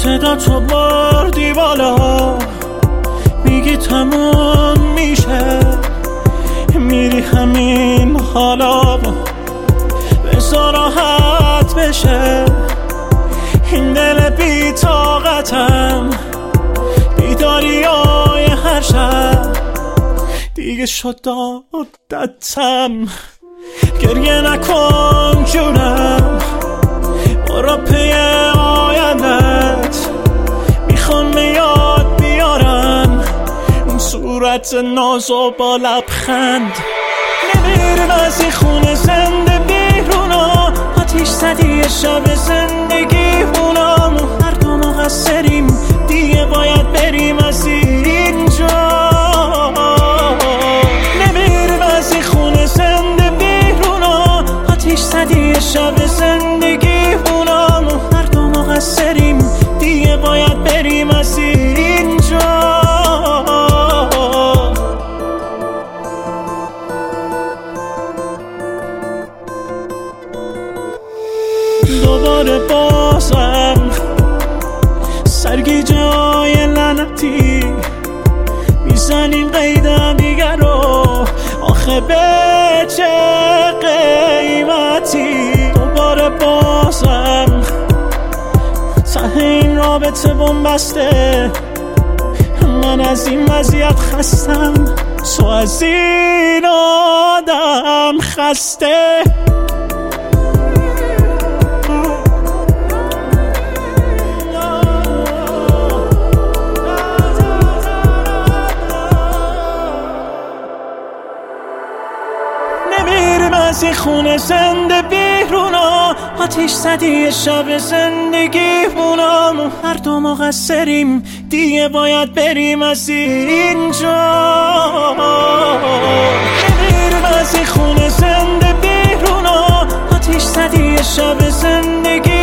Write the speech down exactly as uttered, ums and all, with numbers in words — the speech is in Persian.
صدا تو بردی بالا، میگی تموم میشه، میری همین حالا، بذار راحت بشه این دل بی طاقتم، بیداریای هر شب دیگه شد عادتم. گریه نکن جونم، برو پی آیندت، میخوام یاد بیارم اون صورت ناز و با لبخند. نمیرم از این خونه زنده بیرونا، آتیش زدی شب زندگی هونم، هر دو مقصریم دیگه باید بریم از اینجا. نمیرم از این خونه زنده بیرونا، آتیش زدی شب زندگی هونم، هر دو مقصریم دیگه باید بریم از اینجا. دوباره بازم سرگیجه های لعنتی میزنیم قیدم دیگر رو، آخه به چه قیمتی؟ دوباره بازم ته این رابطه بنبسته، من از این وضعیت خستم، تو از این آدم خسته. نمیریم از این خونه زنده بیرونا، آتیش زدی شب زندگی هونم، هر دو مقصریم دیگه باید بریم از اینجا. نمیریم از این خونه زنده بیرونا، آتیش زدی شب زندگی